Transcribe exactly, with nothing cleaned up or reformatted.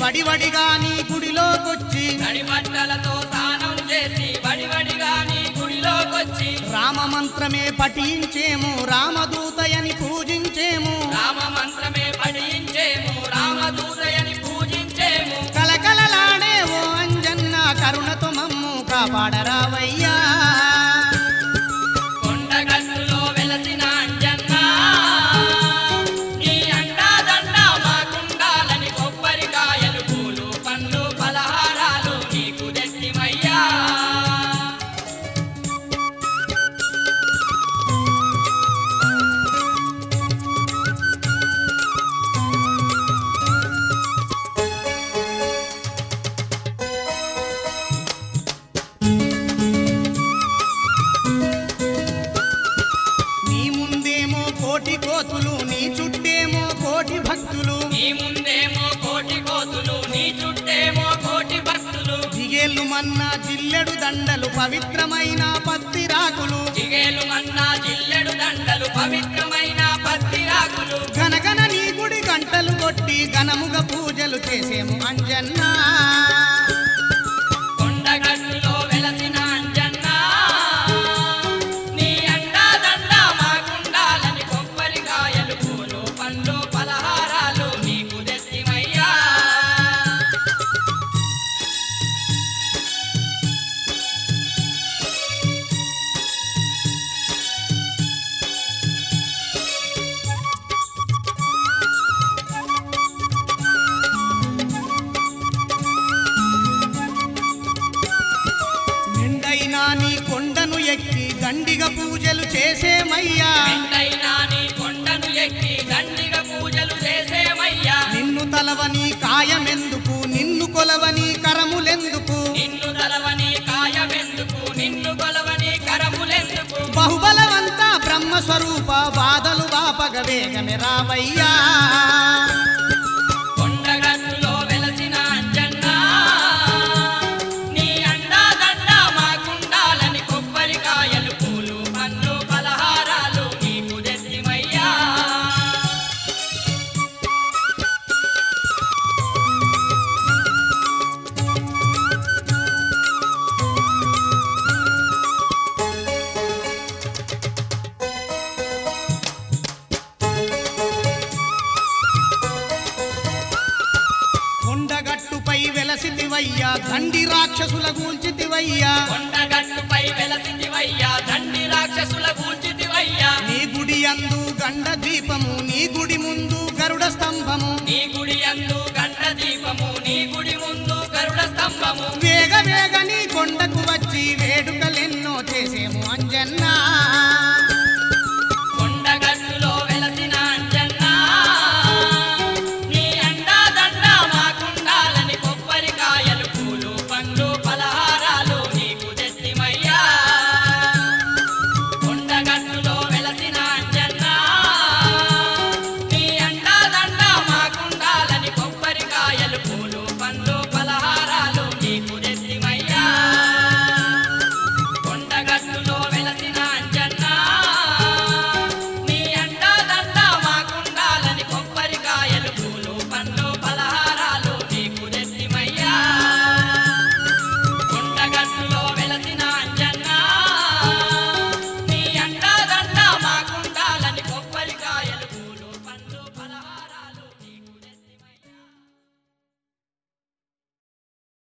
వడివడిగా నీ గుడిలోకొచ్చి తడిబట్టలతో స్నానం చేసి వడివడిగా నీ గుడిలోకొచ్చి రామ మంత్రమే పఠించేము రామదూతయని పూజించేము రామ మంత్రమే పఠించేము రామదూతయని పూజించేము కలకలలాడే ఓ అంజన్న కరుణతో మమ్ము కాపాడరావయ్యా కొండగట్టులో వెలసిన అంజన్న నీ అండా దండ మాకుండాలని కొబ్బరికాయలు పూలు పండ్లు పలహారాలు నీకు తెచ్చిమయ్యా నీ ముందేమో కోటి కోతులు నీ చుట్టేమో కోటి భక్తులు నీ ముందేమో కోటి కోతులు నీ చుట్టేమో కోటి భక్తులు జిగేళ్ళు మన్నా జిల్లెడు దండలు పవిత్రమైన పత్తి రాకులు జిగేలు మన్నా జిల్లెడు దండలు పవిత్రమైన పత్తి రాకులు ఘనఘన నీ గుడి గంటలు కొట్టి ఘనముగా పూజలు చేసేము అంజన్న కొండగట్టులో వెలసిన అంజన్న నీ అండా దండ మాకుండాలని కొబ్బరికాయలు పూలు పండ్లు పలహారాలు నీకు తెచ్చిమయ్యా నిండైనా నీ కొండను ఎక్కి దండిగా పూజలు చేసేమయ్యా ఎంతైనా నీ కొండను ఎక్కి దండిగా పూజలు చేసేమయ్యా నిన్ను తలవని కాయమెందుకు నిన్ను కొలవని కరములెందుకు నిన్ను తలవని కాయమెందుకు నిన్ను కొలవని కరములెందుకు బహుబలవంత బ్రహ్మస్వరూప బాధలు వాపగ వేగమే రావయ్యా కొండగట్టులో వెలసిన అంజన్న నీ అండా దండ మాకుండాలని కొబ్బరికాయలు పూలు పండ్లు పలహారాలు నీకు తెచ్చిమయ్యా కొండగట్టుపై వెలసితివయ్యా దండి రాక్షసుల గూల్చితివయ్యా కొండగట్టుపై వెలసితివయ్యా దండి రాక్షసుల కూల్చితివయ్యా నీ గుడి అందు గండ దీపము నీ గుడి ముందు గరుడ స్తంభము నీ గుడి యందు గండ దీపము నీ గుడి ముందు గరుడ స్తంభము వే